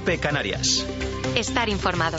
COPE Canarias. Estar informado.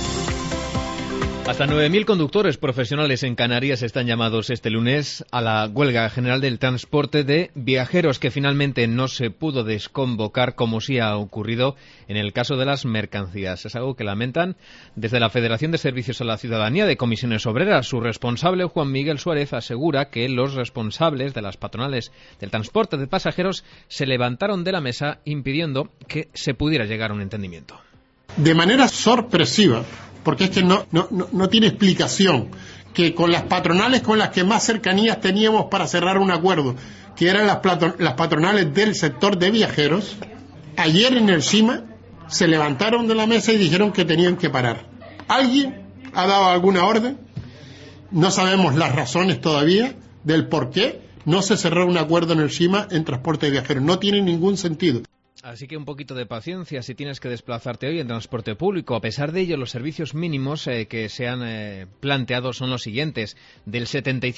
Hasta 9.000 conductores profesionales en Canarias están llamados este lunes a la huelga general del transporte de viajeros, que finalmente no se pudo desconvocar como sí ha ocurrido en el caso de las mercancías. Es algo que lamentan desde la Federación de Servicios a la Ciudadanía de Comisiones Obreras. Su responsable, Juan Miguel Suárez, asegura que los responsables de las patronales del transporte de pasajeros se levantaron de la mesa impidiendo que se pudiera llegar a un entendimiento. De manera sorpresiva, porque es que no tiene explicación, que con las patronales con las que más cercanías teníamos para cerrar un acuerdo, que eran las patronales del sector de viajeros, ayer en el CIMA se levantaron de la mesa y dijeron que tenían que parar. ¿Alguien ha dado alguna orden? No sabemos las razones todavía del por qué no se cerró un acuerdo en el CIMA en transporte de viajeros. No tiene ningún sentido. Así que un poquito de paciencia si tienes que desplazarte hoy en transporte público. A pesar de ello, los servicios mínimos que se han planteado son los siguientes. Del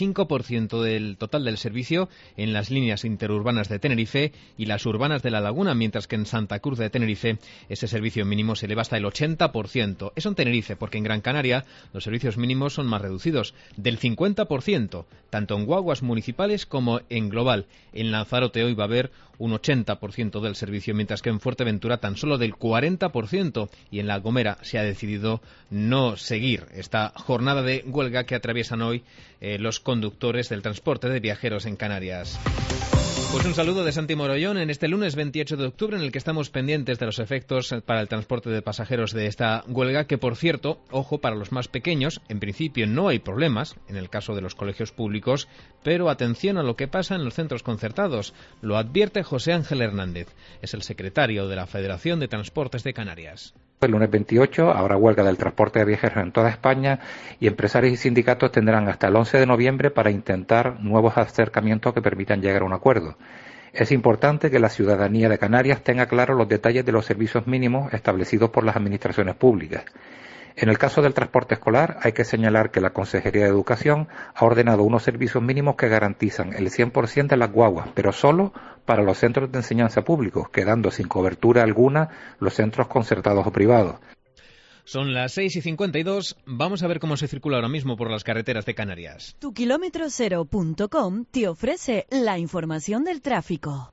75% del total del servicio en las líneas interurbanas de Tenerife y las urbanas de La Laguna, mientras que en Santa Cruz de Tenerife ese servicio mínimo se eleva hasta el 80%. Eso en Tenerife, porque en Gran Canaria los servicios mínimos son más reducidos, del 50%, tanto en guaguas municipales como en global. En Lanzarote hoy va a haber un 80% del servicio, mientras que en Fuerteventura tan solo del 40%, y en La Gomera se ha decidido no seguir esta jornada de huelga que atraviesan hoy los conductores del transporte de viajeros en Canarias. Pues un saludo de Santi Morollón en este lunes 28 de octubre, en el que estamos pendientes de los efectos para el transporte de pasajeros de esta huelga, que por cierto, ojo, para los más pequeños, en principio no hay problemas, en el caso de los colegios públicos, pero atención a lo que pasa en los centros concertados. Lo advierte José Ángel Hernández, es el secretario de la Federación de Transportes de Canarias. El lunes 28 habrá huelga del transporte de viajeros en toda España y empresarios y sindicatos tendrán hasta el 11 de noviembre para intentar nuevos acercamientos que permitan llegar a un acuerdo. Es importante que la ciudadanía de Canarias tenga claros los detalles de los servicios mínimos establecidos por las administraciones públicas. En el caso del transporte escolar, hay que señalar que la Consejería de Educación ha ordenado unos servicios mínimos que garantizan el 100% de las guaguas, pero solo para los centros de enseñanza públicos, quedando sin cobertura alguna los centros concertados o privados. Son las 6:52. Vamos a ver cómo se circula ahora mismo por las carreteras de Canarias. Tukilometrocero.com te ofrece la información del tráfico.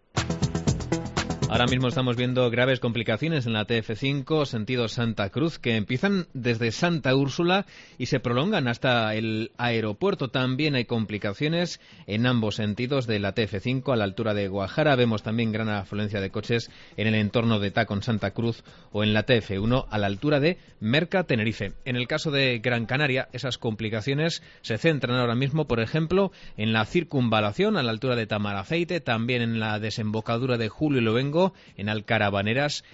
Ahora mismo estamos viendo graves complicaciones en la TF5, sentido Santa Cruz, que empiezan desde Santa Úrsula y se prolongan hasta el aeropuerto. También hay complicaciones en ambos sentidos de la TF5 a la altura de Guajara. Vemos también gran afluencia de coches en el entorno de Tacón Santa Cruz o en la TF1 a la altura de Merca Tenerife. En el caso de Gran Canaria, esas complicaciones se centran ahora mismo, por ejemplo, en la circunvalación a la altura de Tamaraceite, también en la desembocadura de Julio Luengo, en Alcarabaneras,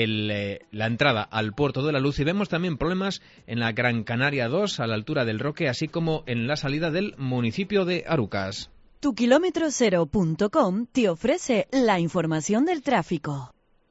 la entrada al Puerto de la Luz, y vemos también problemas en la Gran Canaria 2 a la altura del Roque, así como en la salida del municipio de Arucas. Tukilometrocero.com te ofrece la información del tráfico.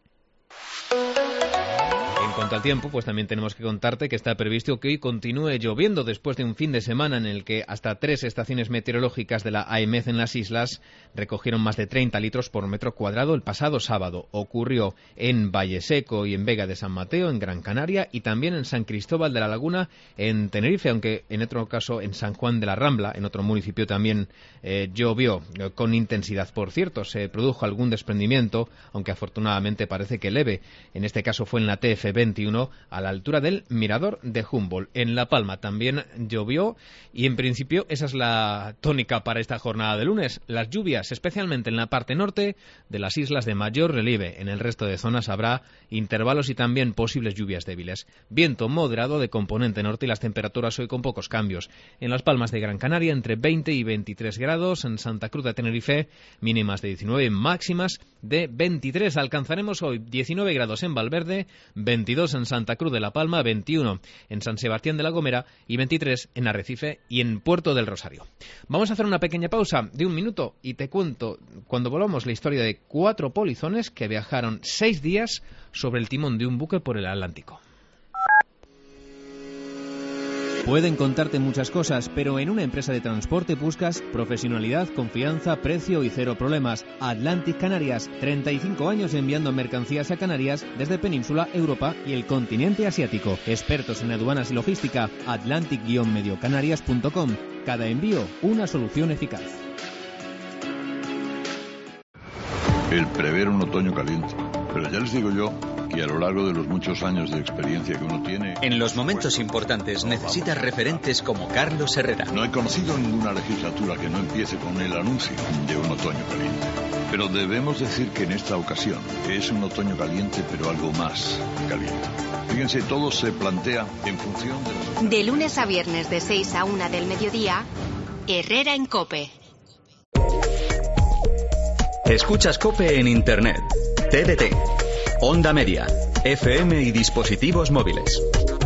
En cuanto al tiempo, pues también tenemos que contarte que está previsto que hoy continúe lloviendo después de un fin de semana en el que hasta 3 estaciones meteorológicas de la AEMET en las islas recogieron más de 30 litros por metro cuadrado el pasado sábado. Ocurrió en Valle Seco y en Vega de San Mateo, en Gran Canaria, y también en San Cristóbal de la Laguna, en Tenerife, aunque en otro caso en San Juan de la Rambla, en otro municipio también llovió con intensidad. Por cierto, se produjo algún desprendimiento, aunque afortunadamente parece que leve. En este caso fue en la TF21 a la altura del Mirador de Humboldt. En La Palma también llovió y en principio esa es la tónica para esta jornada de lunes. Las lluvias, especialmente en la parte norte de las islas de mayor relieve. En el resto de zonas habrá intervalos y también posibles lluvias débiles. Viento moderado de componente norte y las temperaturas hoy con pocos cambios. En Las Palmas de Gran Canaria entre 20 y 23 grados. En Santa Cruz de Tenerife mínimas de 19, máximas de 23. Alcanzaremos hoy 19 grados en Valverde, 22 en Santa Cruz de la Palma, 21 en San Sebastián de la Gomera y 23 en Arrecife y en Puerto del Rosario. Vamos a hacer una pequeña pausa de 1 minuto y te cuento cuando volvamos la historia de 4 polizones que viajaron 6 días sobre el timón de un buque por el Atlántico. Pueden contarte muchas cosas, pero en una empresa de transporte buscas profesionalidad, confianza, precio y cero problemas. Atlantic Canarias, 35 años enviando mercancías a Canarias desde Península, Europa y el continente asiático. Expertos en aduanas y logística, atlantic-mediocanarias.com. Cada envío, una solución eficaz. El prever un otoño caliente. Pero ya les digo yo que a lo largo de los muchos años de experiencia que uno tiene... En los momentos importantes necesitas referentes como Carlos Herrera. No he conocido ninguna legislatura que no empiece con el anuncio de un otoño caliente. Pero debemos decir que en esta ocasión es un otoño caliente, pero algo más caliente. Fíjense, todo se plantea en función de... De lunes a viernes de 6 a 1 del mediodía, Herrera en COPE. Escuchas COPE en Internet, TDT, Onda Media, FM y dispositivos móviles.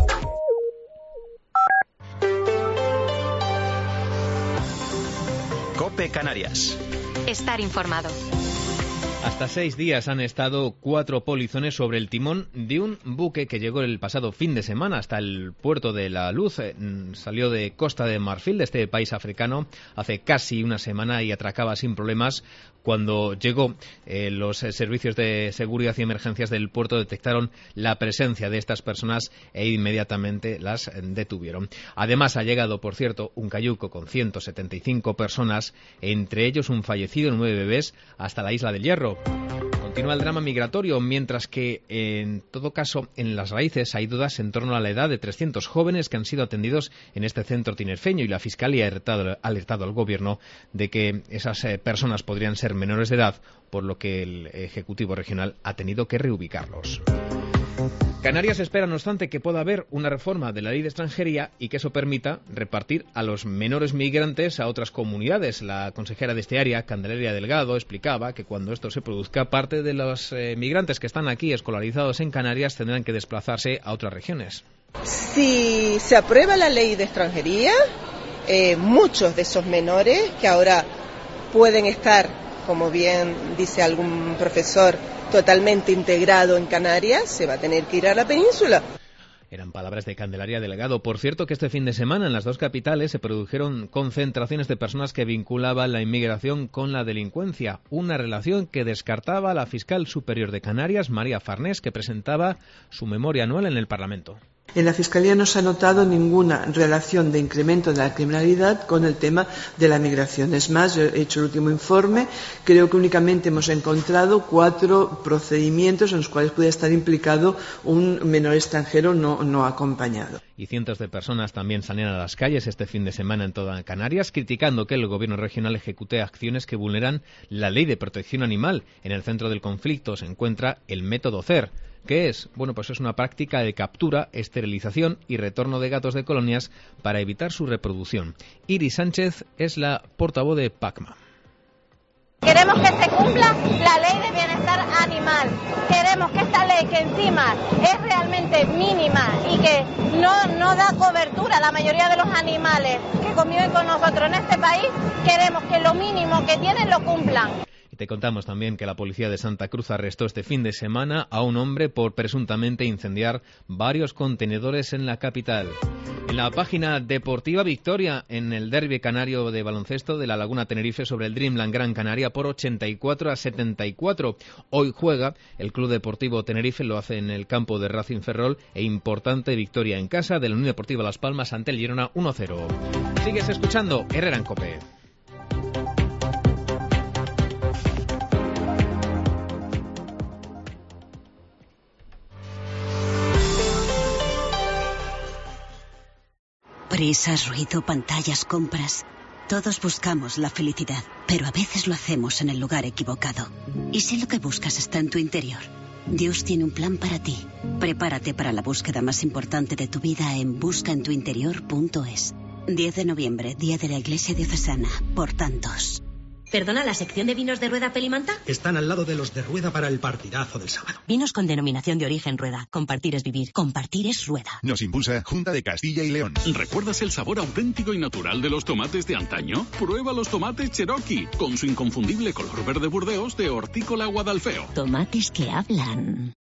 COPE Canarias. Estar informado. Hasta 6 días han estado 4 polizones sobre el timón de un buque que llegó el pasado fin de semana hasta el puerto de La Luz. Salió de Costa de Marfil, de este país africano, hace casi una semana y atracaba sin problemas. Cuando llegó, los servicios de seguridad y emergencias del puerto detectaron la presencia de estas personas e inmediatamente las detuvieron. Además, ha llegado, por cierto, un cayuco con 175 personas, entre ellos un fallecido y 9 bebés, hasta la Isla del Hierro. Continúa el drama migratorio, mientras que, en todo caso, en las raíces hay dudas en torno a la edad de 300 jóvenes que han sido atendidos en este centro tinerfeño, y la Fiscalía ha alertado al Gobierno de que esas personas podrían ser menores de edad, por lo que el Ejecutivo Regional ha tenido que reubicarlos. Canarias espera, no obstante, que pueda haber una reforma de la ley de extranjería y que eso permita repartir a los menores migrantes a otras comunidades. La consejera de este área, Candelaria Delgado, explicaba que cuando esto se produzca, parte de los migrantes que están aquí escolarizados en Canarias tendrán que desplazarse a otras regiones. Si se aprueba la ley de extranjería, muchos de esos menores que ahora pueden estar, como bien dice algún profesor, totalmente integrado en Canarias, se va a tener que ir a la península. Eran palabras de Candelaria Delgado. Por cierto, que este fin de semana en las 2 capitales se produjeron concentraciones de personas que vinculaban la inmigración con la delincuencia, una relación que descartaba la fiscal superior de Canarias, María Farnés, que presentaba su memoria anual en el Parlamento. En la Fiscalía no se ha notado ninguna relación de incremento de la criminalidad con el tema de la migración. Es más, yo he hecho el último informe, creo que únicamente hemos encontrado 4 procedimientos en los cuales puede estar implicado un menor extranjero no acompañado. Y cientos de personas también salían a las calles este fin de semana en toda Canarias, criticando que el Gobierno regional ejecute acciones que vulneran la ley de protección animal. En el centro del conflicto se encuentra el método CER. ¿Qué es? Bueno, pues es una práctica de captura, esterilización y retorno de gatos de colonias para evitar su reproducción. Iris Sánchez es la portavoz de PACMA. Queremos que se cumpla la ley de bienestar animal. Queremos que esta ley, que encima es realmente mínima y que no da cobertura a la mayoría de los animales que conviven con nosotros en este país, queremos que lo mínimo que tienen lo cumplan. Te contamos también que la policía de Santa Cruz arrestó este fin de semana a un hombre por presuntamente incendiar varios contenedores en la capital. En la página deportiva, victoria en el derbi canario de baloncesto de la Laguna Tenerife sobre el Dreamland Gran Canaria por 84-74. Hoy juega el Club Deportivo Tenerife, lo hace en el campo de Racing Ferrol, e importante victoria en casa de la Unión Deportiva Las Palmas ante el Girona 1-0. Sigues escuchando Herrera en COPE. Prisas, ruido, pantallas, compras. Todos buscamos la felicidad, pero a veces lo hacemos en el lugar equivocado. ¿Y si lo que buscas está en tu interior? Dios tiene un plan para ti. Prepárate para la búsqueda más importante de tu vida en buscaentuinterior.es. 10 de noviembre, Día de la Iglesia Diocesana, por tantos. Perdona, ¿la sección de vinos de Rueda Pelimanta? Están al lado de los de Rueda para el partidazo del sábado. Vinos con denominación de origen Rueda. Compartir es vivir. Compartir es Rueda. Nos impulsa Junta de Castilla y León. ¿Recuerdas el sabor auténtico y natural de los tomates de antaño? Prueba los tomates Cherokee, con su inconfundible color verde burdeos de Hortícola Guadalfeo. Tomates que hablan.